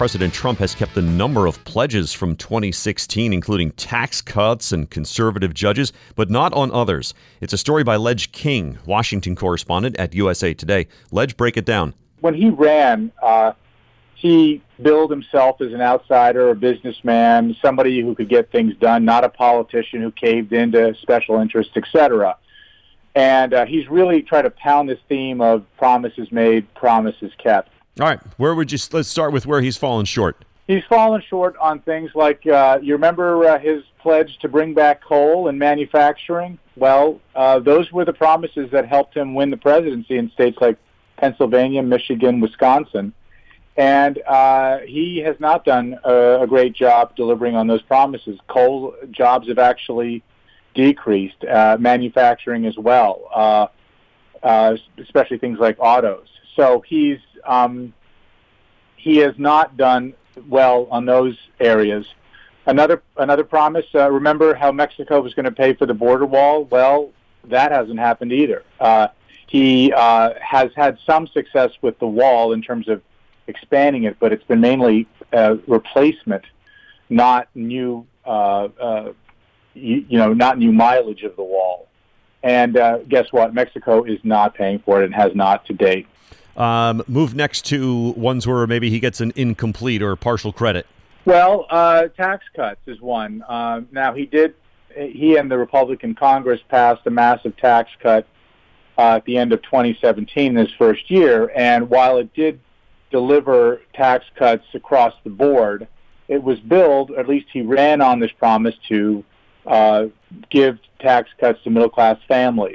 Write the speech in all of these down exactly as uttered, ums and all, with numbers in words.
President Trump has kept a number of pledges from twenty sixteen, including tax cuts and conservative judges, but not on others. It's a story by Ledge King, Washington correspondent at U S A Today. Ledge, break it down. When he ran, uh, he billed himself as an outsider, a businessman, somebody who could get things done, not a politician who caved into special interests, et cetera. And uh, he's really tried to pound this theme of promises made, promises kept. All right, where would you, let's start with where he's fallen short. He's fallen short on things like, uh, you remember uh, his pledge to bring back coal and manufacturing? Well, uh, those were the promises that helped him win the presidency in states like Pennsylvania, Michigan, Wisconsin. And uh, he has not done a, a great job delivering on those promises. Coal jobs have actually decreased, uh, manufacturing as well, uh, uh, especially things like autos. So he's um, he has not done well on those areas. Another another promise. Uh, remember how Mexico was going to pay for the border wall? Well, that hasn't happened either. Uh, he uh, has had some success with the wall in terms of expanding it, but it's been mainly uh, replacement, not new. Uh, uh, you, you know, not new mileage of the wall. And uh, guess what? Mexico is not paying for it and has not to date. Um, move next to ones where maybe he gets an incomplete or partial credit. Well, uh, tax cuts is one. Uh, now, he did, he and the Republican Congress passed a massive tax cut uh, at the end of twenty seventeen, his first year. And while it did deliver tax cuts across the board, it was billed, or at least he ran on this promise to uh, give tax cuts to middle-class families.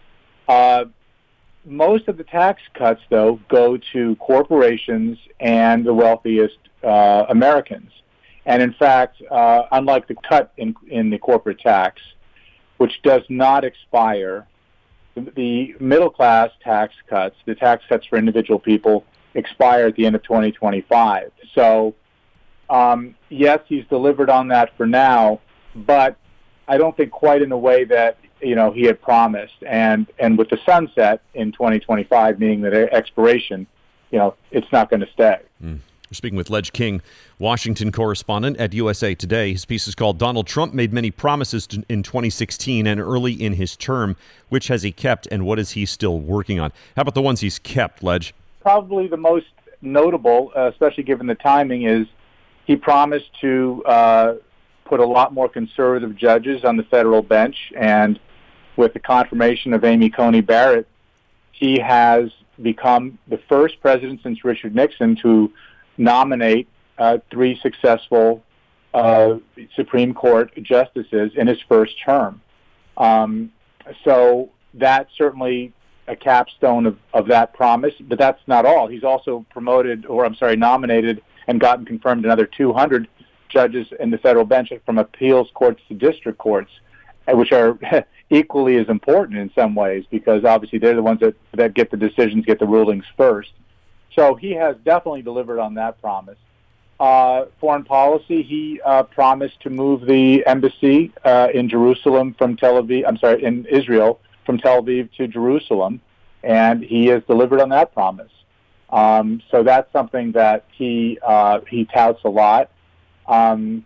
Uh, most of the tax cuts, though, go to corporations and the wealthiest uh, Americans. And in fact, uh, unlike the cut in, in the corporate tax, which does not expire, the middle-class tax cuts, the tax cuts for individual people, expire at the end of twenty twenty-five. So, um, yes, he's delivered on that for now, but I don't think quite in the way that, you know, he had promised. And, and with the sunset in twenty twenty-five, meaning the expiration, you know, it's not going to stay. Mm. We're speaking with Ledge King, Washington correspondent at U S A Today. His piece is called Donald Trump Made Many Promises in twenty sixteen and Early in His Term. Which has he kept and what is he still working on? How about the ones he's kept, Ledge? Probably the most notable, uh, especially given the timing, is he promised to uh, put a lot more conservative judges on the federal bench, and with the confirmation of Amy Coney Barrett, he has become the first president since Richard Nixon to nominate uh, three successful uh, Supreme Court justices in his first term. Um, so that's certainly a capstone of, of that promise, but that's not all. He's also promoted, or I'm sorry, nominated and gotten confirmed another two hundred judges in the federal bench from appeals courts to district courts, which are equally as important in some ways because obviously they're the ones that, that get the decisions, get the rulings first. So he has definitely delivered on that promise. Uh, foreign policy, he uh, promised to move the embassy uh, in Jerusalem from Tel Aviv, I'm sorry, in Israel from Tel Aviv to Jerusalem, and he has delivered on that promise. Um, so that's something that he uh, he touts a lot. Um,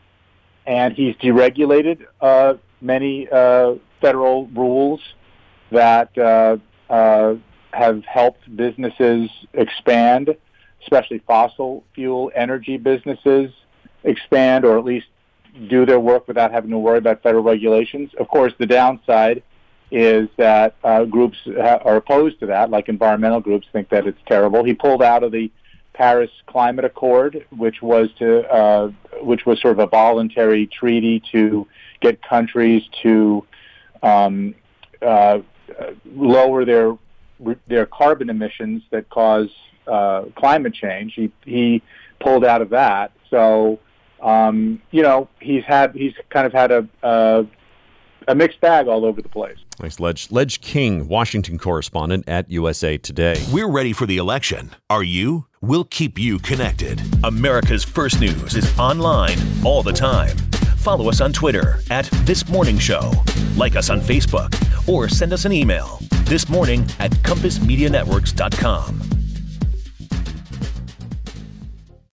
and he's deregulated uh, many uh, federal rules that uh, uh, have helped businesses expand, especially fossil fuel energy businesses expand, or at least do their work without having to worry about federal regulations. Of course, the downside is that uh, groups ha- are opposed to that, like environmental groups think that it's terrible. He pulled out of the Paris Climate Accord, which was to uh, which was sort of a voluntary treaty to get countries to um, uh, lower their their carbon emissions that cause uh, climate change. He he pulled out of that. So um, you know he's had he's kind of had a, a a mixed bag all over the place. Thanks, Ledge. Ledge King, Washington correspondent at U S A Today. We're ready for the election. Are you? We'll keep you connected. America's First News is online all the time. Follow us on Twitter at This Morning Show. Like us on Facebook or send us an email. This morning at compass media networks dot com.